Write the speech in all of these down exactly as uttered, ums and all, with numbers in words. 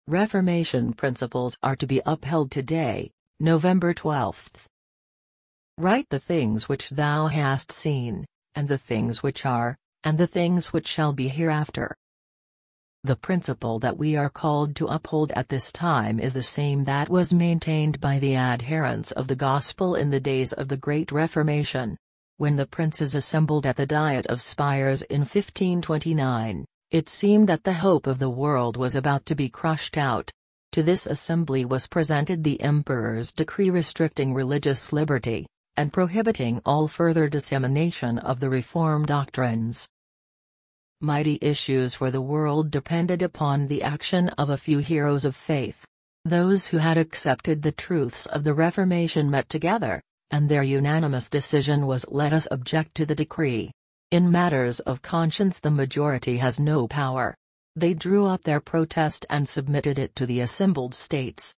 Reformation principles are to be upheld today, November twelfth. Write the things which thou hast seen, and the things which are, and the things which shall be hereafter. The principle that we are called to uphold at this time is the same that was maintained by the adherents of the Gospel in the days of the Great Reformation. When the princes assembled at the Diet of Spires in fifteen twenty-nine, it seemed that the hope of the world was about to be crushed out. To this assembly was presented the emperor's decree restricting religious liberty, and prohibiting all further dissemination of the Reformed doctrines. Mighty issues for the world depended upon the action of a few heroes of faith. Those who had accepted the truths of the Reformation met together, and their unanimous decision was, "Let us object to the decree." In matters of conscience the majority has no power. They drew up their protest and submitted it to the assembled states.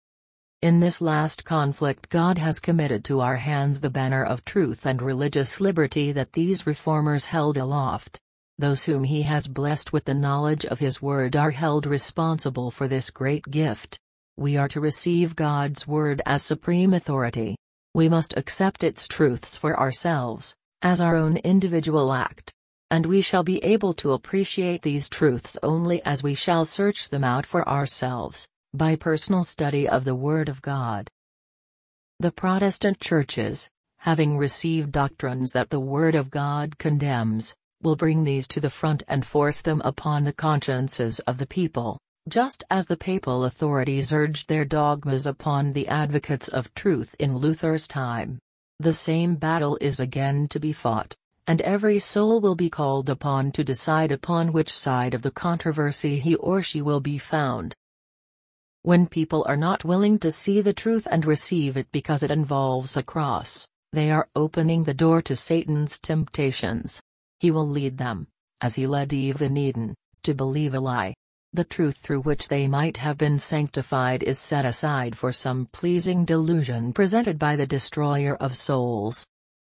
In this last conflict God has committed to our hands the banner of truth and religious liberty that these reformers held aloft. Those whom He has blessed with the knowledge of His Word are held responsible for this great gift. We are to receive God's Word as supreme authority. We must accept its truths for ourselves, as our own individual act. And we shall be able to appreciate these truths only as we shall search them out for ourselves, by personal study of the Word of God. The Protestant churches, having received doctrines that the Word of God condemns, will bring these to the front and force them upon the consciences of the people, just as the papal authorities urged their dogmas upon the advocates of truth in Luther's time. The same battle is again to be fought, and every soul will be called upon to decide upon which side of the controversy he or she will be found. When people are not willing to see the truth and receive it because it involves a cross, they are opening the door to Satan's temptations. He will lead them, as he led Eve in Eden, to believe a lie. The truth through which they might have been sanctified is set aside for some pleasing delusion presented by the destroyer of souls.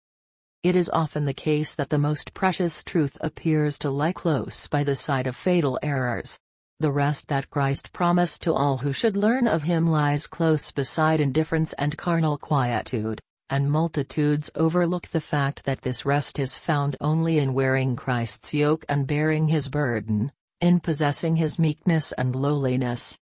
It is often the case that the most precious truth appears to lie close by the side of fatal errors. The rest that Christ promised to all who should learn of Him lies close beside indifference and carnal quietude. And multitudes overlook the fact that this rest is found only in wearing Christ's yoke and bearing His burden, in possessing His meekness and lowliness.